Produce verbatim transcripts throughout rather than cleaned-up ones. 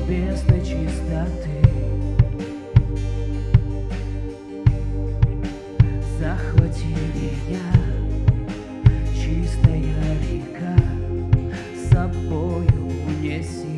небесной чистоты. Захвати меня, чистая река, с собою унеси.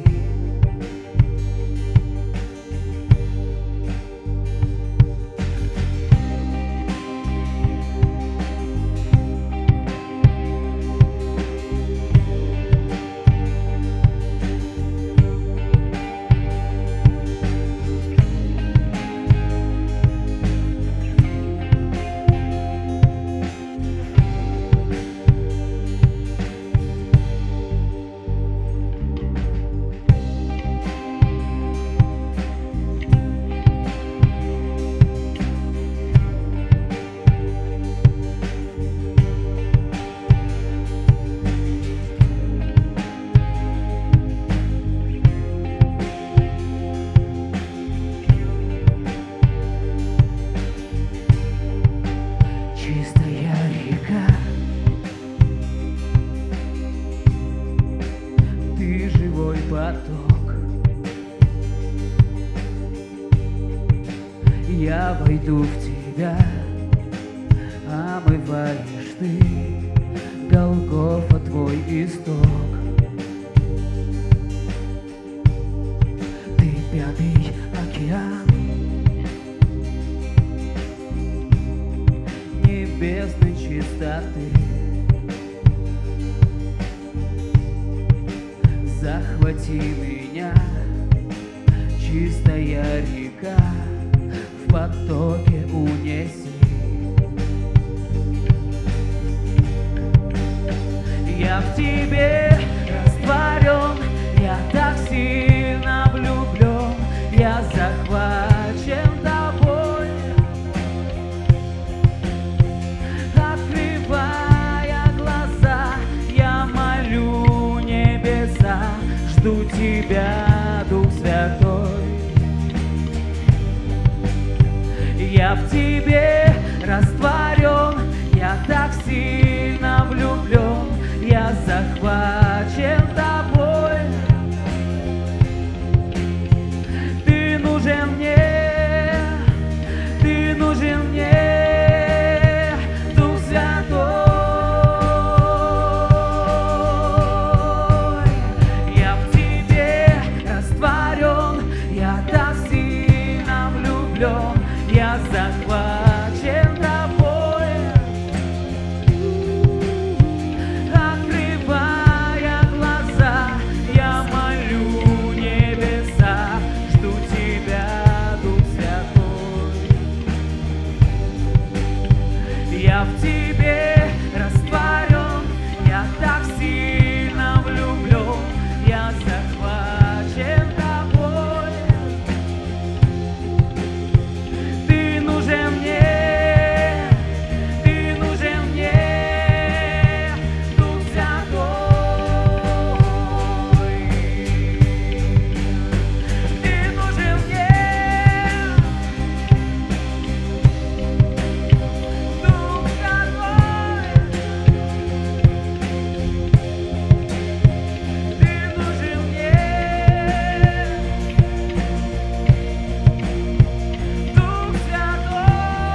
Чистая река, ты живой поток. Я войду в тебя, омываешь ты, Голгофа твой исток. Ты пятый океан небесной чистоты. Захвати меня, чистая река, в потоке унеси. Я в тебе растворен, я так сильно влюблен, я захвачен тобой. Открывая глаза, я молю небеса, жду тебя, Дух Святой. Я в тебе растворен, я так сильно влюблен, я захвачен тобой. Ты нужен мне, ты нужен мне, Дух Святой. Я в тебе растворен, я так сильно влюблен, я захвачен тобой. Открывая глаза, я молю небеса, жду тебя, Дух Святой. Я в тебе растворен, я так сильно влюблен, я захвачен тобой. Ты нужен мне, ты нужен мне, Дух Святой. Ты нужен мне, Дух Святой. Ты нужен мне, Дух Святой.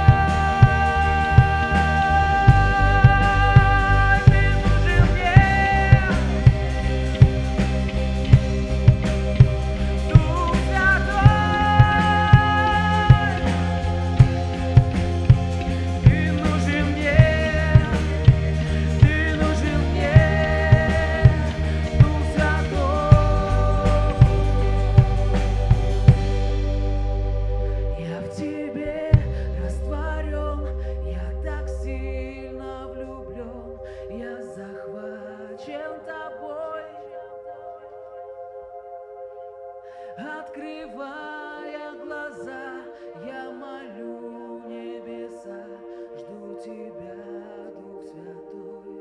Ты нужен мне, Дух Святой. Ты нужен мне, ты нужен мне, Дух Святой. Я в тебе растворен, я так сильно влюблен, я захвачен тобой. Открывая глаза, я молю небеса, жду тебя, Дух Святой.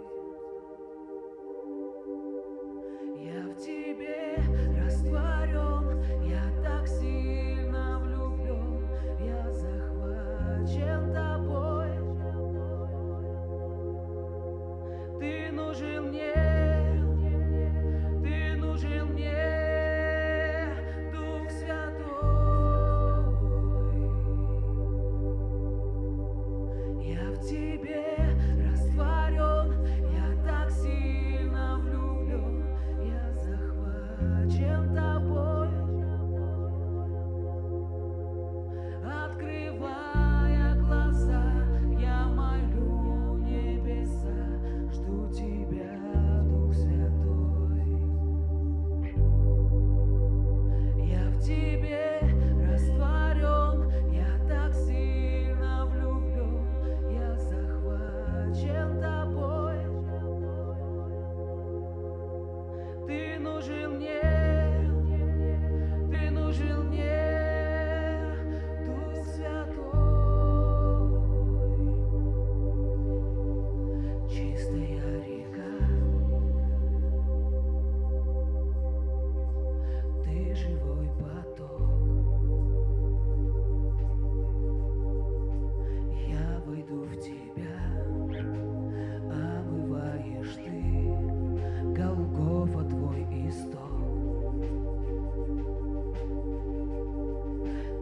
Я в тебе растворен, я так сильно влюблен, я захвачен тобой. Ты нужен мне, ты нужен мне, Дух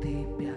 ты пьян.